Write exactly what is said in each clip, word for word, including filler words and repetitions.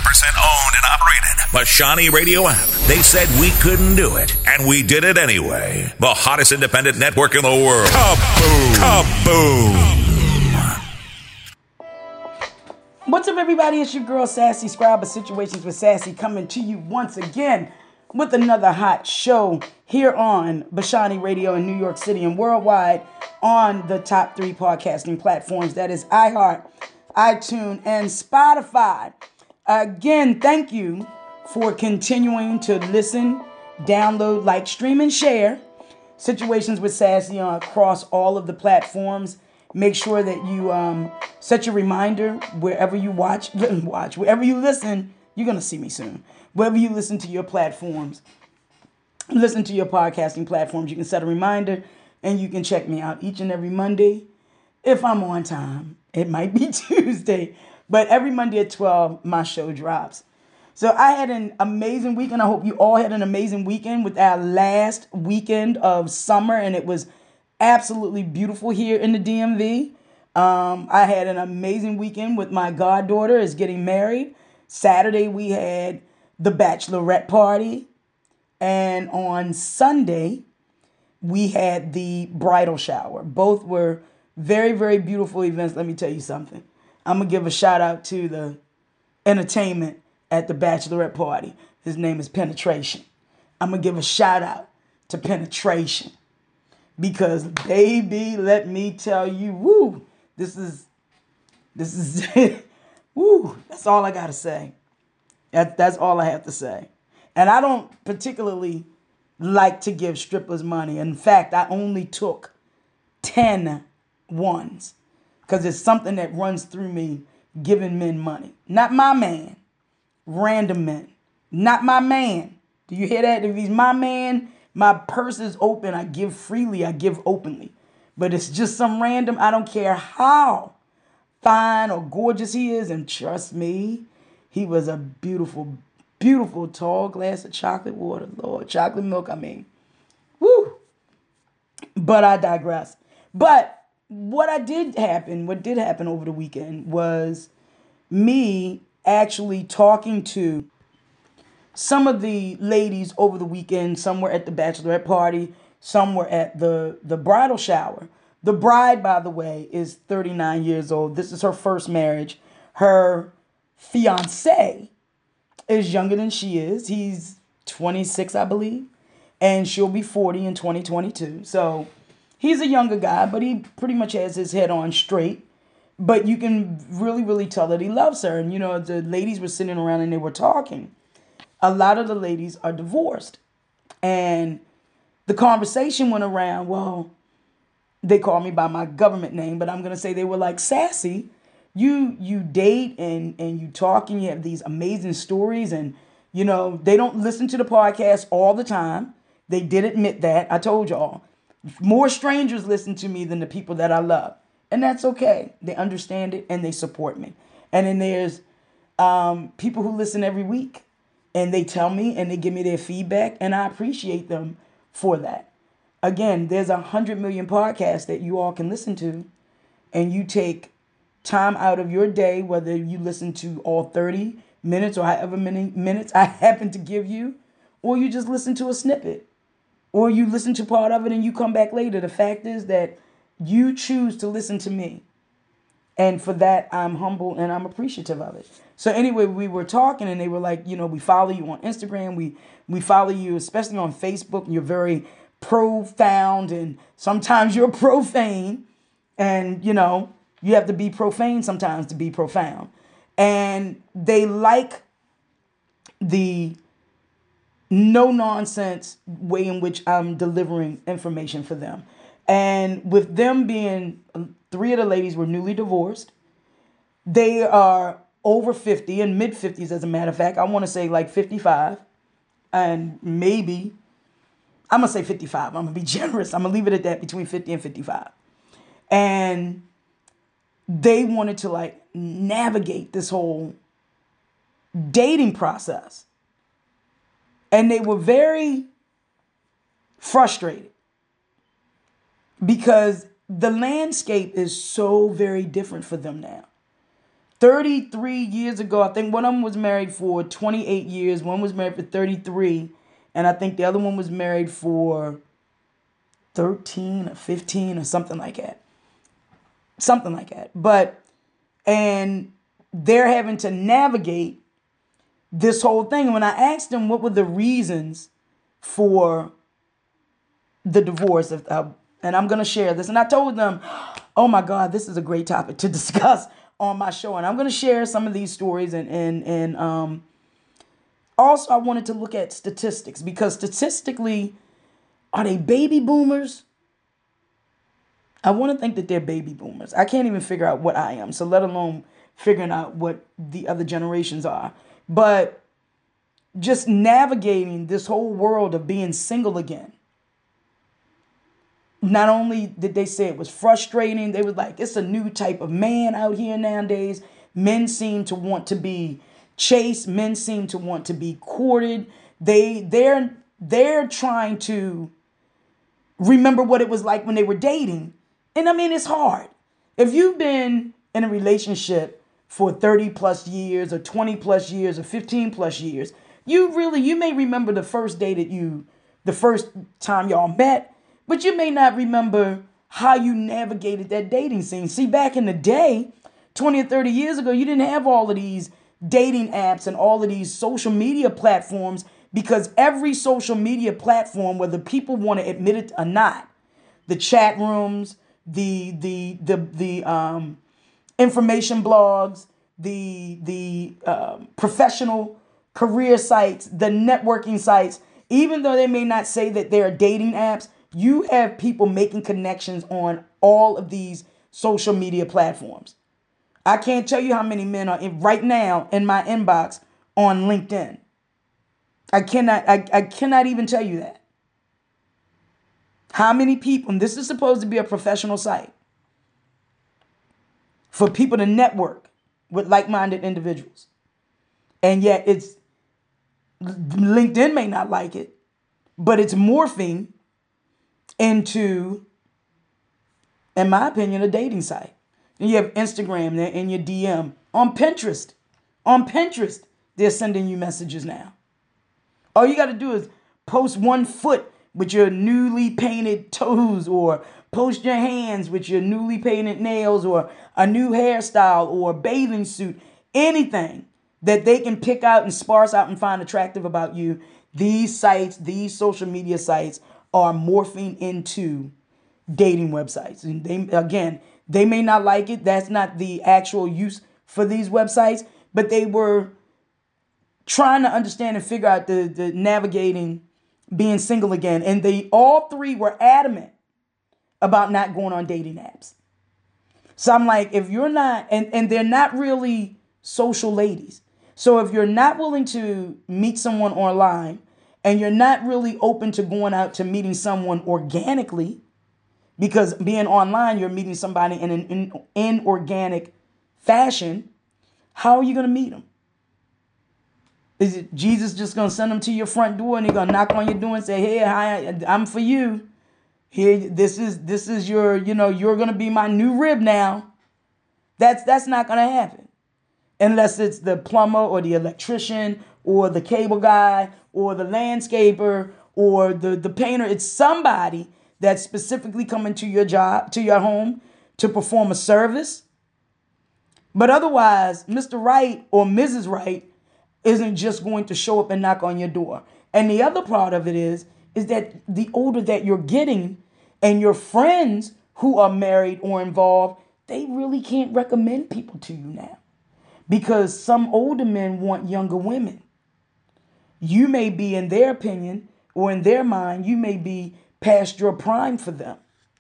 percent owned and operated Bashani Radio app. They said we couldn't do it, and we did it anyway. The hottest independent network in the world. Kaboom! Kaboom! What's up, everybody? It's your girl, Sassy Scribe of Situations with Sassy, coming to you once again with another hot show here on Bashani Radio in New York City and worldwide on the top three podcasting platforms. That is iHeart, iTunes, and Spotify. Again, thank you for continuing to listen, download, like, stream, and share Situations with Sassy on across all of the platforms. Make sure that you um, set your reminder wherever you watch, watch, wherever you listen. You're going to see me soon. Wherever you listen to your platforms, listen to your podcasting platforms, you can set a reminder and you can check me out each and every Monday. If I'm on time, it might be Tuesday, but every Monday at twelve, my show drops. So I had an amazing weekend. I hope you all had an amazing weekend with our last weekend of summer, and it was absolutely beautiful here in the D M V. Um, I had an amazing weekend with my goddaughter is getting married. Saturday we had the bachelorette party. And on Sunday we had the bridal shower. Both were very, very beautiful events. Let me tell you something. I'm going to give a shout out to the entertainment at the bachelorette party. His name is Penetration. I'm going to give a shout out to Penetration. Because, baby, let me tell you, woo, this is, this is, woo, that's all I got to say. That, that's all I have to say. And I don't particularly like to give strippers money. In fact, I only took ten ones. Because it's something that runs through me, giving men money. Not my man, random men. Not my man. Do you hear that? If he's my man, my purse is open. I give freely. I give openly. But it's just some random, I don't care how fine or gorgeous he is. And trust me, he was a beautiful, beautiful tall glass of chocolate water. Lord, chocolate milk, I mean. Woo. But I digress. But what I did happen, what did happen over the weekend was me actually talking to some of the ladies over the weekend. Some were at the bachelorette party. Some were at the, the bridal shower. The bride, by the way, is thirty-nine years old. This is her first marriage. Her fiancé is younger than she is. He's twenty-six, I believe. And she'll be forty in twenty twenty-two. So he's a younger guy, but he pretty much has his head on straight. But you can really, really tell that he loves her. And, you know, the ladies were sitting around and they were talking. A lot of the ladies are divorced. And the conversation went around, well, they call me by my government name, but I'm going to say they were like, Sassy, you you date and, and you talk and you have these amazing stories. And, you know, they don't listen to the podcast all the time. They did admit that. I told y'all. More strangers listen to me than the people that I love. And that's okay. They understand it and they support me. And then there's um, people who listen every week. And they tell me and they give me their feedback, and I appreciate them for that. Again, there's a hundred million podcasts that you all can listen to, and you take time out of your day, whether you listen to all thirty minutes or however many minutes I happen to give you, or you just listen to a snippet, or you listen to part of it and you come back later. The fact is that you choose to listen to me. And for that, I'm humble and I'm appreciative of it. So anyway, we were talking and they were like, you know, we follow you on Instagram. We we follow you, especially on Facebook. You're very profound and sometimes you're profane. And, you know, you have to be profane sometimes to be profound. And they like the no-nonsense way in which I'm delivering information for them. And with them being, three of the ladies were newly divorced. They are over fifty and mid fifties, as a matter of fact. I want to say like fifty-five and maybe, I'm going to say fifty-five. I'm going to be generous. I'm going to leave it at that, between fifty and fifty-five. And they wanted to like navigate this whole dating process. And they were very frustrated because the landscape is so very different for them now. thirty-three years ago, I think one of them was married for twenty-eight years. One was married for thirty-three. And I think the other one was married for thirteen or fifteen or something like that. Something like that. But, and they're having to navigate this whole thing. And when I asked them what were the reasons for the divorce, of, uh, and I'm going to share this. And I told them, oh my God, this is a great topic to discuss on my show. And I'm going to share some of these stories. And, and, and um, also I wanted to look at statistics, because statistically, are they baby boomers? I want to think that they're baby boomers. I can't even figure out what I am, so let alone figuring out what the other generations are. But just navigating this whole world of being single again. Not only did they say it was frustrating, they were like, it's a new type of man out here nowadays. Men seem to want to be chased. Men seem to want to be courted. They, they're, they're trying to remember what it was like when they were dating. And I mean, it's hard. If you've been in a relationship for thirty plus years or twenty plus years or fifteen plus years, you really, you may remember the first day that you, the first time y'all met, but you may not remember how you navigated that dating scene. See, back in the day, twenty or thirty years ago, you didn't have all of these dating apps and all of these social media platforms, because every social media platform, whether people want to admit it or not, the chat rooms, the the the the um, information blogs, the the um, professional career sites, the networking sites, even though they may not say that they're dating apps, you have people making connections on all of these social media platforms. I can't tell you how many men are in, right now in my inbox on LinkedIn. I cannot, I, I cannot even tell you that. How many people, and this is supposed to be a professional site for people to network with like-minded individuals. And yet it's, LinkedIn may not like it, but it's morphing into, in my opinion, a dating site. And you have Instagram there in your D M. On Pinterest, on Pinterest, they're sending you messages now. All you got to do is post one foot with your newly painted toes, or post your hands with your newly painted nails, or a new hairstyle, or a bathing suit, anything that they can pick out and sparse out and find attractive about you. These sites, these social media sites are morphing into dating websites. And they, again, they may not like it. That's not the actual use for these websites, but they were trying to understand and figure out the, the navigating being single again. And they all three were adamant about not going on dating apps. So I'm like, if you're not, and, and they're not really social ladies. So if you're not willing to meet someone online, and you're not really open to going out to meeting someone organically, because being online, you're meeting somebody in an in, inorganic fashion, how are you going to meet them? Is it Jesus just going to send them to your front door and they're going to knock on your door and say, hey, hi, I'm for you. Here, this is, this is your, you know, you're going to be my new rib now. That's, that's not going to happen. Unless it's the plumber or the electrician or the cable guy or the landscaper or the, the painter. It's somebody that's specifically coming to your job, to your home, to perform a service. But otherwise, Mister Right or Missus Right isn't just going to show up and knock on your door. And the other part of it is, is that the older that you're getting, and your friends who are married or involved, they really can't recommend people to you now. Because some older men want younger women. You may be, in their opinion, or in their mind, you may be past your prime for them.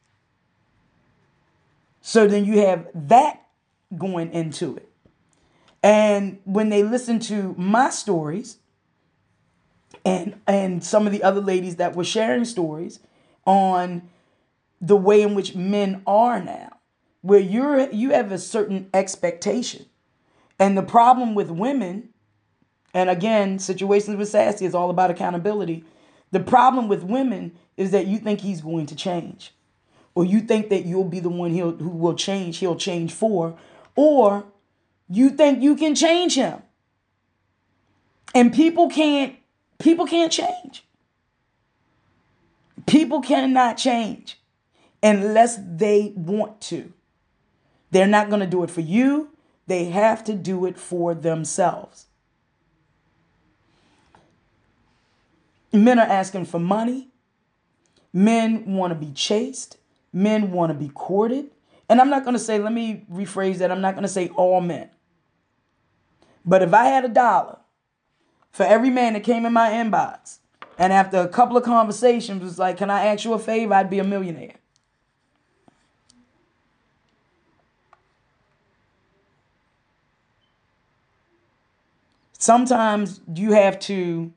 So then you have that going into it. And when they listen to my stories, and and some of the other ladies that were sharing stories on the way in which men are now, where you're you have a certain expectation. And the problem with women, and again, situations with Sassy is all about accountability. The problem with women is that you think he's going to change, or you think that you'll be the one he'll, who will change, he'll change for, or You think you can change him. And people can't, people can't change. People cannot change unless they want to. They're not going to do it for you. They have to do it for themselves. Men are asking for money. Men want to be chased. Men want to be courted. And I'm not going to say, let me rephrase that. I'm not going to say all men. But if I had a dollar for every man that came in my inbox, and after a couple of conversations was like, can I ask you a favor? I'd be a millionaire. Sometimes you have to,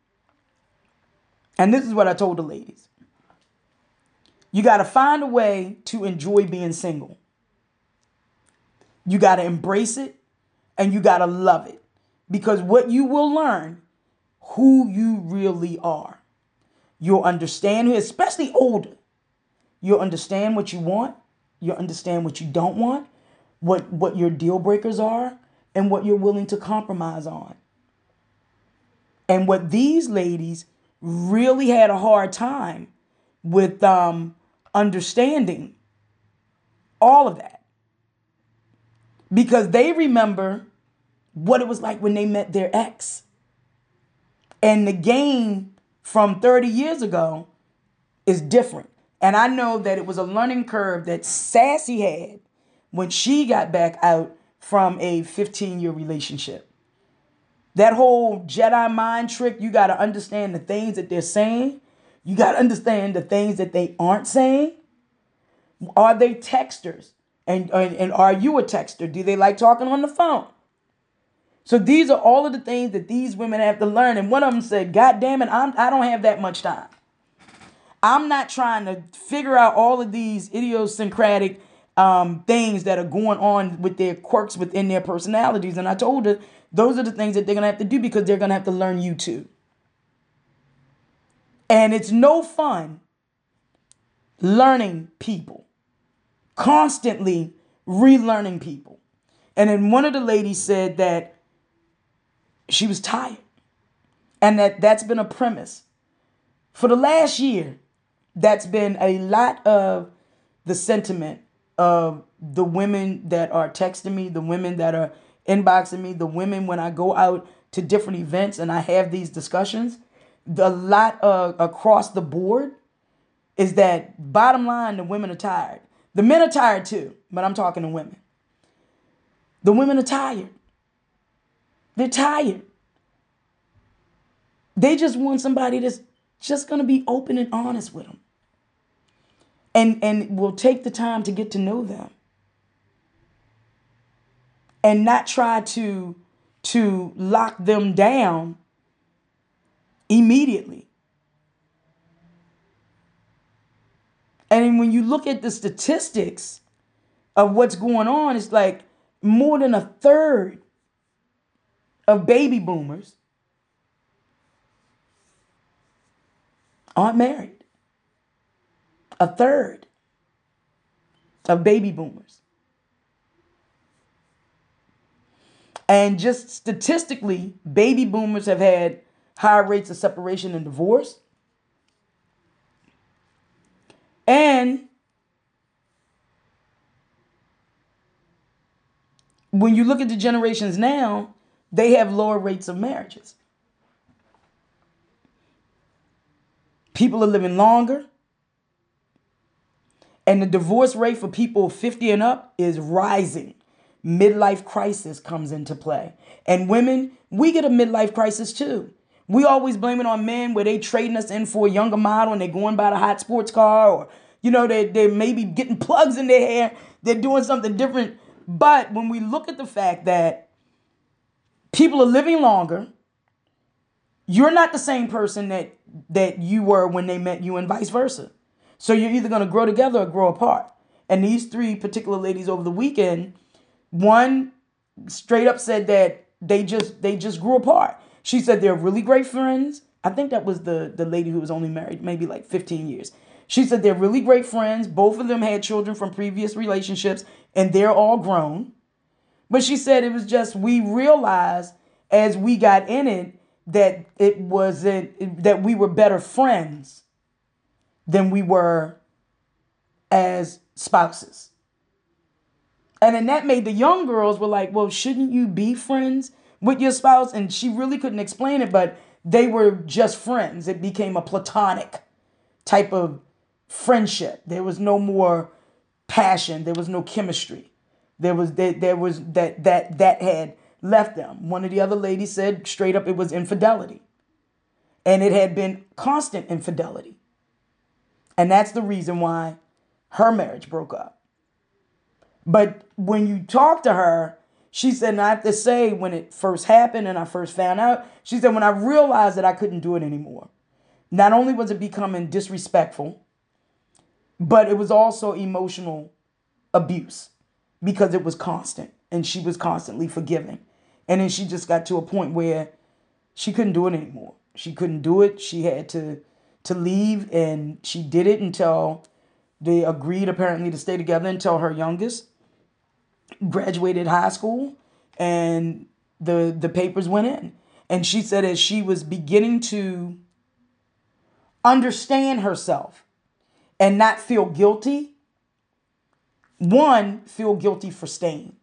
and this is what I told the ladies, you got to find a way to enjoy being single. You got to embrace it and you got to love it. Because what you will learn, who you really are. You'll understand, especially older. You'll understand what you want. You'll understand what you don't want, what, what your deal breakers are, and what you're willing to compromise on. And what these ladies really had a hard time with um, understanding all of that. Because they remember what it was like when they met their ex. And the game from thirty years ago is different. And I know that it was a learning curve that Sassy had when she got back out from a fifteen-year relationship. That whole Jedi mind trick, you got to understand the things that they're saying. You got to understand the things that they aren't saying. Are they texters? And, and, and are you a texter? Do they like talking on the phone? So these are all of the things that these women have to learn. And one of them said, God damn it, I'm, I don't have that much time. I'm not trying to figure out all of these idiosyncratic um, things that are going on with their quirks within their personalities. And I told her, those are the things that they're going to have to do because they're going to have to learn you too. And it's no fun learning people, constantly relearning people. And then one of the ladies said that she was tired and that that's been a premise. For the last year, that's been a lot of the sentiment of the women that are texting me, the women that are inboxing me, the women when I go out to different events and I have these discussions. The lot of across the board is that bottom line, the women are tired. The men are tired too, but I'm talking to women. The women are tired. They're tired. They just want somebody that's just going to be open and honest with them. And, and will take the time to get to know them. And not try to, to lock them down immediately. And when you look at the statistics of what's going on, it's like more than a third of baby boomers aren't married. A third of baby boomers. And just statistically, baby boomers have had higher rates of separation and divorce. And when you look at the generations now, they have lower rates of marriages. People are living longer. And the divorce rate for people fifty and up is rising. Midlife crisis comes into play. And women, we get a midlife crisis too. We always blame it on men where they trading us in for a younger model and they're going by the hot sports car, or, you know, they they maybe getting plugs in their hair. They're doing something different. But when we look at the fact that people are living longer, you're not the same person that, that you were when they met you and vice versa. So you're either going to grow together or grow apart. And these three particular ladies over the weekend, one straight up said that they just they just grew apart. She said they're really great friends. I think that was the, the lady who was only married maybe like fifteen years. She said they're really great friends. Both of them had children from previous relationships and they're all grown. But she said it was just, we realized as we got in it that it wasn't, that we were better friends than we were as spouses. And then that made the young girls were like, well, shouldn't you be friends with your spouse? And she really couldn't explain it, but they were just friends. It became a platonic type of friendship. There was no more passion. There was no chemistry. There was there, there was that that that had left them. One of the other ladies said straight up it was infidelity. And it had been constant infidelity. And that's the reason why her marriage broke up. But when you talk to her, she said, and I have to say, when it first happened and I first found out, she said, when I realized that I couldn't do it anymore, not only was it becoming disrespectful, but it was also emotional abuse because it was constant and she was constantly forgiving. And then she just got to a point where she couldn't do it anymore. She couldn't do it. She had to, to leave, and she did it until they agreed apparently to stay together until her youngest graduated high school and the the papers went in. And she said as she was beginning to understand herself and not feel guilty, one, feel guilty for staying.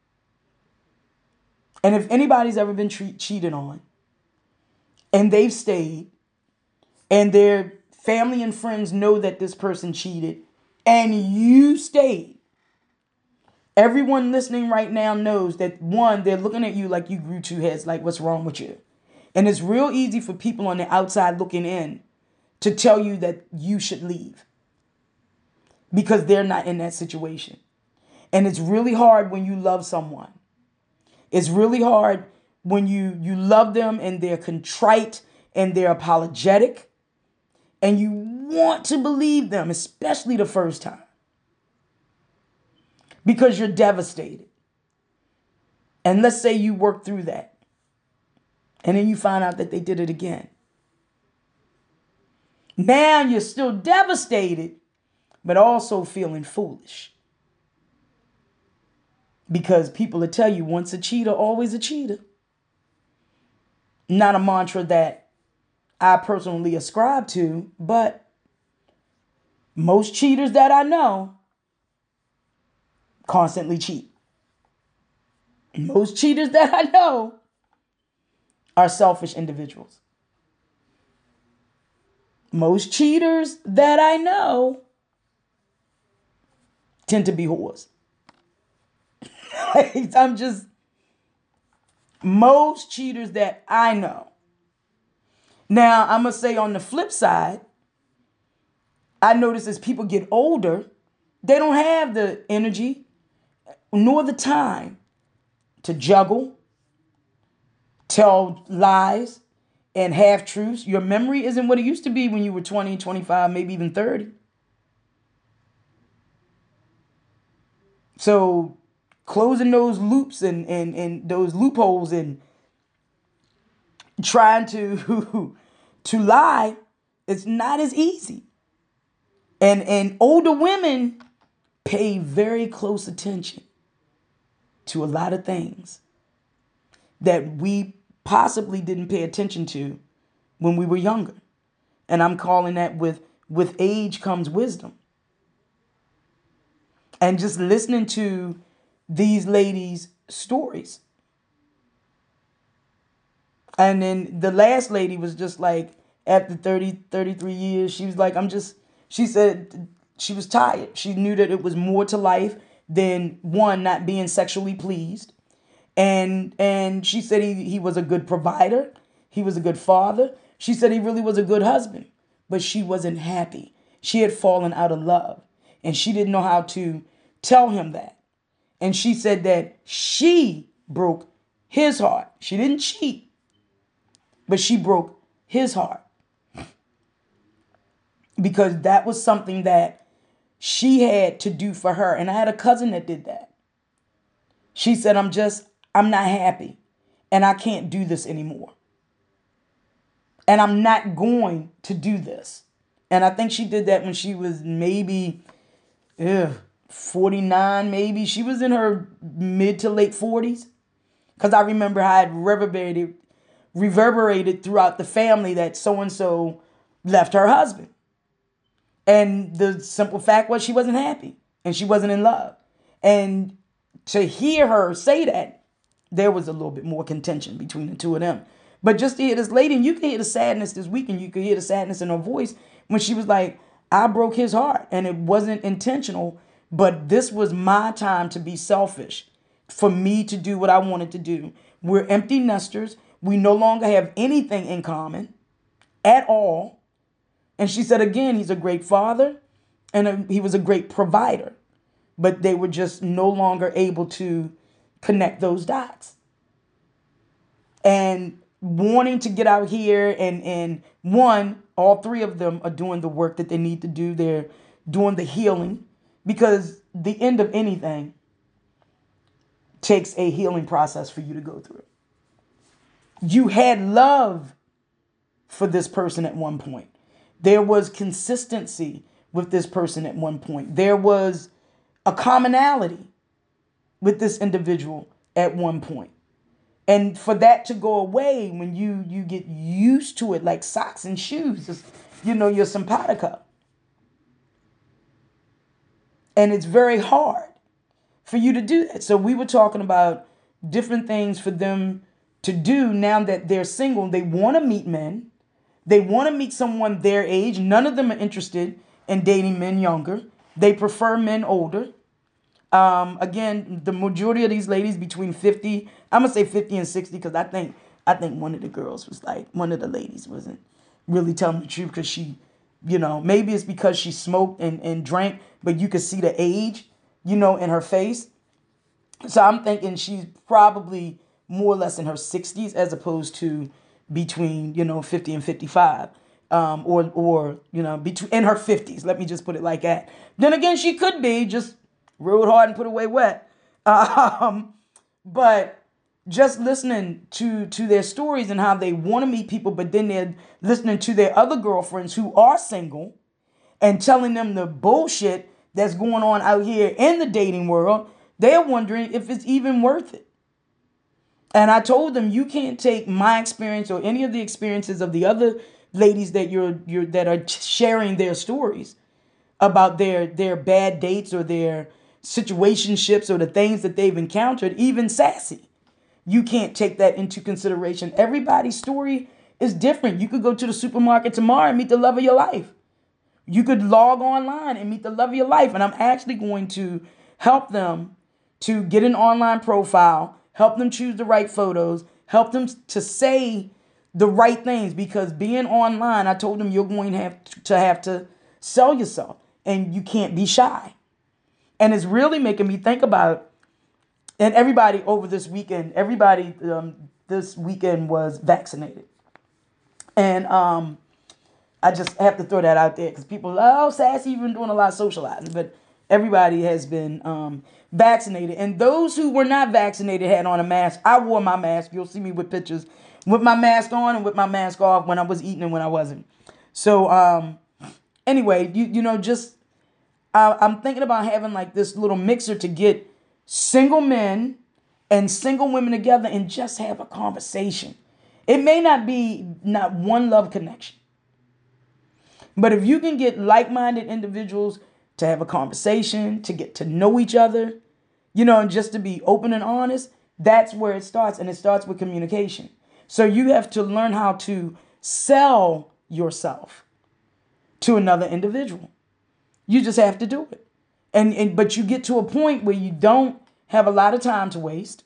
And if anybody's ever been tre- cheated on and they've stayed and their family and friends know that this person cheated and you stayed, everyone listening right now knows that, one, they're looking at you like you grew two heads, like what's wrong with you? And it's real easy for people on the outside looking in to tell you that you should leave because they're not in that situation. And it's really hard when you love someone. It's really hard when you, you love them and they're contrite and they're apologetic and you want to believe them, especially the first time, because you're devastated. And let's say you work through that and then you find out that they did it again. Now you're still devastated, but also feeling foolish. Because people will tell you once a cheater, always a cheater. Not a mantra that I personally ascribe to, but most cheaters that I know constantly cheat. Most cheaters that I know are selfish individuals. Most cheaters that I know tend to be whores. I'm just, most cheaters that I know. Now, I'm going to say on the flip side, I notice as people get older, they don't have the energy nor the time to juggle, tell lies, and half truths. Your memory isn't what it used to be when you were twenty, twenty-five, maybe even thirty. So closing those loops and, and, and those loopholes and trying to, to lie, it's not as easy. And, and older women pay very close attention to a lot of things that we possibly didn't pay attention to when we were younger. And I'm calling that with, with age comes wisdom. And just listening to these ladies' stories. And then the last lady was just like, after thirty, thirty-three years, she was like, I'm just, she said she was tired. She knew that it was more to life than, one, not being sexually pleased. And and she said he, he was a good provider. He was a good father. She said he really was a good husband. But she wasn't happy. She had fallen out of love. And she didn't know how to tell him that. And she said that she broke his heart. She didn't cheat, but she broke his heart. Because that was something that she had to do for her. And I had a cousin that did that. She said, I'm just, I'm not happy. And I can't do this anymore. And I'm not going to do this. And I think she did that when she was maybe ugh, forty-nine maybe. She was in her mid to late forties. Because I remember how it reverberated, reverberated throughout the family that so-and-so left her husband. And the simple fact was she wasn't happy and she wasn't in love. And to hear her say that, there was a little bit more contention between the two of them. But just to hear this lady, and you can hear the sadness this weekend, you could hear the sadness in her voice when she was like, I broke his heart and it wasn't intentional, but this was my time to be selfish, for me to do what I wanted to do. We're empty nesters. We no longer have anything in common at all. And she said, again, he's a great father and a, he was a great provider, but they were just no longer able to connect those dots. And wanting to get out here and, and one, all three of them are doing the work that they need to do. They're doing the healing, because the end of anything takes a healing process for you to go through. You had love for this person at one point. There was consistency with this person at one point. There was a commonality with this individual at one point. And for that to go away when you, you get used to it, like socks and shoes, it's, you know, your simpatico. And it's very hard for you to do that. So we were talking about different things for them to do now that they're single. They want to meet men. They want to meet someone their age. None of them are interested in dating men younger. They prefer men older. Um, again, the majority of these ladies between fifty, I'm gonna say fifty and sixty, because I think I think one of the girls was like, one of the ladies wasn't really telling the truth, because she, you know, maybe it's because she smoked and, and drank, but you could see the age, you know, in her face. So I'm thinking she's probably more or less in her sixties as opposed to between, you know, fifty and fifty-five. Um, or, or, you know, between in her fifties. Let me just put it like that. Then again, she could be just rode hard and put away wet. Um, but just listening to, to their stories and how they want to meet people, but then they're listening to their other girlfriends who are single and telling them the bullshit that's going on out here in the dating world, they're wondering if it's even worth it. And I told them, you can't take my experience or any of the experiences of the other ladies that you're, you're that are sharing their stories about their, their bad dates or their situationships or the things that they've encountered, even Sassy. You can't take that into consideration. Everybody's story is different. You could go to the supermarket tomorrow and meet the love of your life. You could log online and meet the love of your life. And I'm actually going to help them to get an online profile, help them choose the right photos, help them to say the right things, because being online, I told them you're going to have to have to sell yourself and you can't be shy. And it's really making me think about, and everybody over this weekend, everybody um, this weekend was vaccinated. And um, I just have to throw that out there because people, oh, Sassy, you've been doing a lot of socializing, but everybody has been um, vaccinated. And those who were not vaccinated had on a mask. I wore my mask. You'll see me with pictures with my mask on and with my mask off when I was eating and when I wasn't. So um, anyway, you, you know, just I, I'm thinking about having like this little mixer to get single men and single women together and just have a conversation. It may not be not one love connection, but if you can get like-minded individuals to have a conversation, to get to know each other, you know, and just to be open and honest, that's where it starts. And it starts with communication. So you have to learn how to sell yourself to another individual. You just have to do it. And, and but you get to a point where you don't have a lot of time to waste,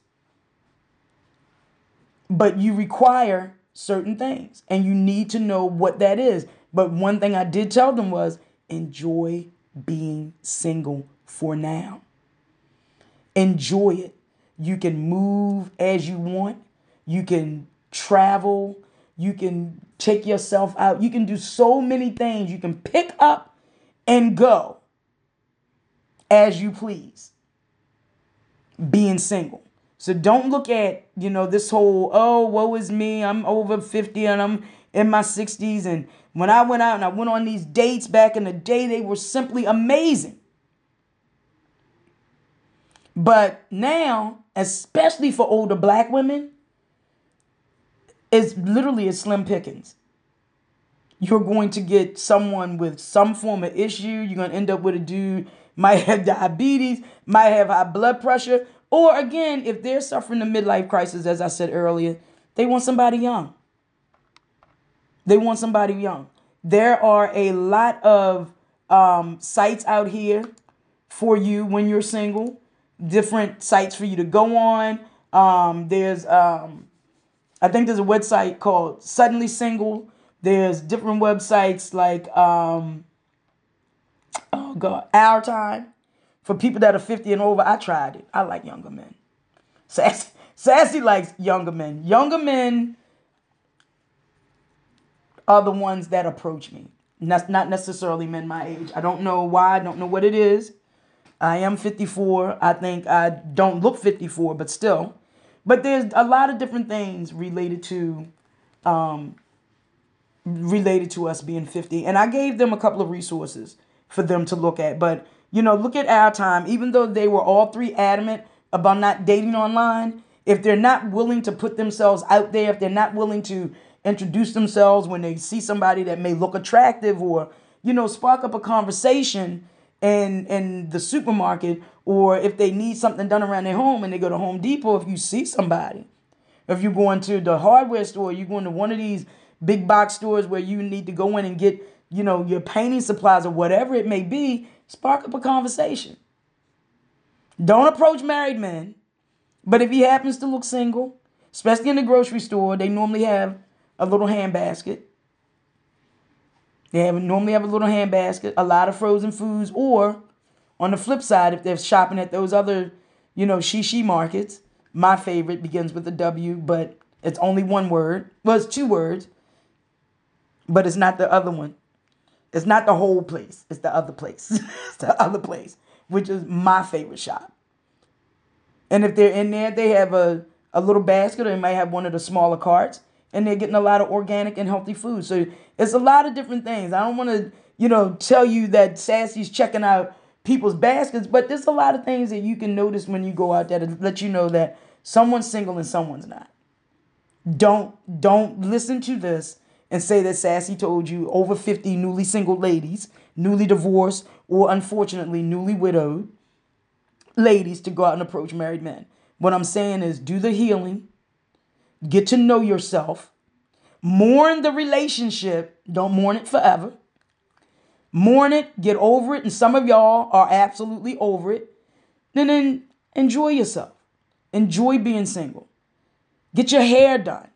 but you require certain things and you need to know what that is. But one thing I did tell them was enjoy being single for now. Enjoy it. You can move as you want. You can travel. You can take yourself out. You can do so many things. You can pick up and go as you please, being single. So don't look at, you know, this whole, oh, woe is me, I'm over fifty and I'm in my sixties. And when I went out and I went on these dates back in the day, they were simply amazing. But now, especially for older black women, it's literally a slim pickings. You're going to get someone with some form of issue. You're going to end up with a dude might have diabetes, might have high blood pressure. Or again, if they're suffering a midlife crisis, as I said earlier, they want somebody young. They want somebody young. There are a lot of um, sites out here for you when you're single. Different sites for you to go on. Um, there's, um, I think there's a website called Suddenly Single. There's different websites like, um, oh God, Our Time. For people that are fifty and over, I tried it. I like younger men. Sassy, Sassy likes younger men. Younger men are the ones that approach me. And that's not necessarily men my age. I don't know why. I don't know what it is. I am fifty-four. I think I don't look fifty-four, but still. But there's a lot of different things related to um, related to us being fifty. And I gave them a couple of resources for them to look at. But, you know, look at Our Time. Even though they were all three adamant about not dating online, if they're not willing to put themselves out there, if they're not willing to introduce themselves when they see somebody that may look attractive or, you know, spark up a conversation in, in the supermarket, or if they need something done around their home and they go to Home Depot, if you see somebody, if you're going to the hardware store, you're going to one of these big box stores where you need to go in and get, you know, your painting supplies or whatever it may be, spark up a conversation. Don't approach married men. But if he happens to look single, especially in the grocery store, they normally have a little hand basket. They have, normally have a little hand basket, a lot of frozen foods, or on the flip side, if they're shopping at those other, you know, she-she markets, my favorite begins with a W, but it's only one word. Well, it's two words, but it's not the other one. It's not the whole place. It's the other place. It's the other place, which is my favorite shop. And if they're in there, they have a, a little basket, or they might have one of the smaller carts, and they're getting a lot of organic and healthy food. So it's a lot of different things. I don't want to, you know, tell you that Sassy's checking out people's baskets, but there's a lot of things that you can notice when you go out there to let you know that someone's single and someone's not. Don't, don't listen to this and say that Sassy told you over fifty newly single ladies, newly divorced, or unfortunately newly widowed ladies to go out and approach married men. What I'm saying is do the healing, get to know yourself, mourn the relationship, don't mourn it forever. Mourn it, get over it, and some of y'all are absolutely over it. And then enjoy yourself. Enjoy being single. Get your hair done.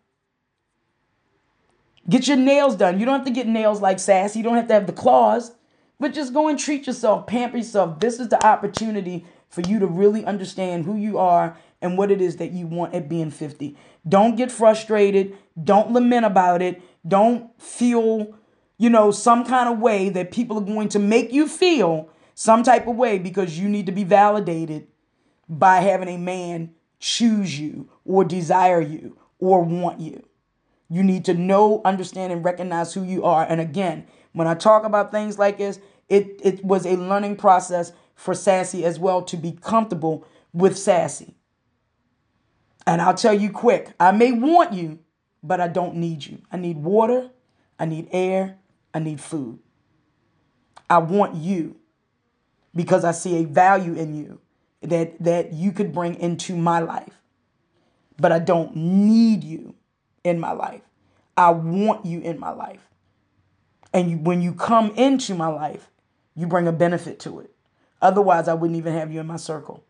Get your nails done. You don't have to get nails like Sassy. You don't have to have the claws. But just go and treat yourself. Pamper yourself. This is the opportunity for you to really understand who you are and what it is that you want at being fifty. Don't get frustrated. Don't lament about it. Don't feel, you know, some kind of way that people are going to make you feel some type of way because you need to be validated by having a man choose you or desire you or want you. You need to know, understand, and recognize who you are. And again, when I talk about things like this, it, it was a learning process for Sassy as well to be comfortable with Sassy. And I'll tell you quick, I may want you, but I don't need you. I need water, I need air, I need food. I want you because I see a value in you that, that you could bring into my life. But I don't need you in my life. I want you in my life. And you, when you come into my life, you bring a benefit to it. Otherwise, I wouldn't even have you in my circle.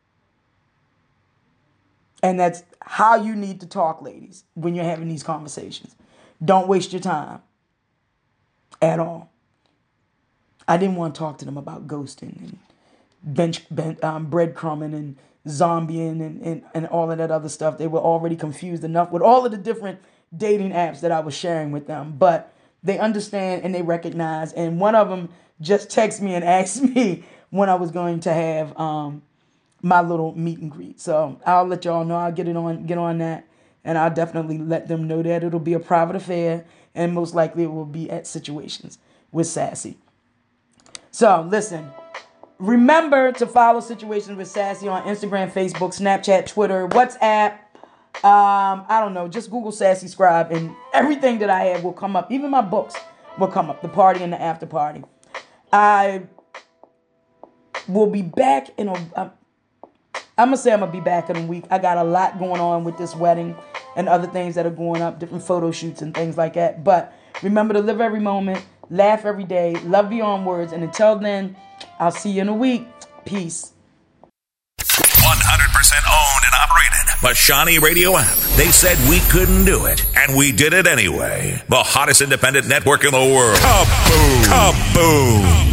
And that's how you need to talk, ladies, when you're having these conversations. Don't waste your time at all. I didn't want to talk to them about ghosting and bench, ben, um, breadcrumbing and zombieing and, and, and all of that other stuff. They were already confused enough with all of the different dating apps that I was sharing with them. But they understand and they recognize. And one of them just texted me and asked me when I was going to have um, my little meet and greet. So I'll let y'all know. I'll get it on, get on that. And I'll definitely let them know that it'll be a private affair. And most likely it will be at Situations with Sassy. So listen, remember to follow Situations with Sassy on Instagram, Facebook, Snapchat, Twitter, WhatsApp. Um, I don't know. Just Google Sassy Scribe and everything that I have will come up. Even my books will come up. The party and the after party. I will be back in a... I'm, I'm going to say I'm going to be back in a week. I got a lot going on with this wedding and other things that are going up. Different photo shoots and things like that. But remember to live every moment. Laugh every day. Love beyond words. And until then, I'll see you in a week. Peace. one hundred percent owned and operated Bashani Radio app. They said we couldn't do it, and we did it anyway. The hottest independent network in the world. Kaboom! Kaboom!